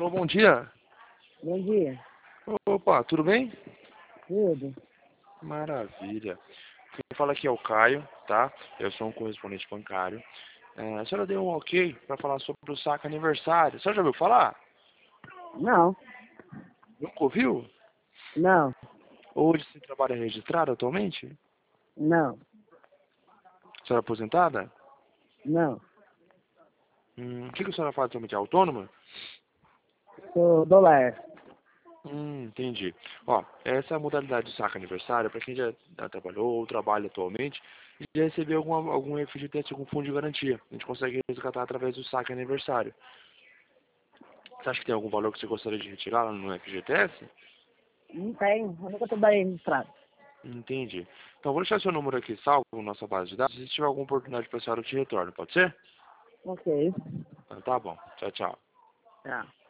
Alô, bom dia. Bom dia. Opa, tudo bem? Tudo? Maravilha. Quem fala aqui é o Caio, tá? Eu sou um correspondente bancário. A senhora deu um ok para falar sobre o saque aniversário. A senhora já ouviu falar? Não, Nunca ouviu? não, Hoje você trabalha registrado atualmente? não, A senhora é aposentada? não. O que a senhora faz atualmente? É autônoma? Sou dólar. Entendi. Ó, essa é a modalidade de saque aniversário para quem já trabalhou ou trabalha atualmente e já recebeu algum FGTS, algum fundo de garantia. A gente consegue resgatar através do saque aniversário. Você acha que tem algum valor que você gostaria de retirar lá no FGTS? Não tenho, eu nunca trabalhei registrado. Entendi. Então, vou deixar seu número aqui salvo na nossa base de dados. Se tiver alguma oportunidade para a senhora, eu te retorno. Pode ser? Ok. Então, tá bom. Tchau, tchau. Tá.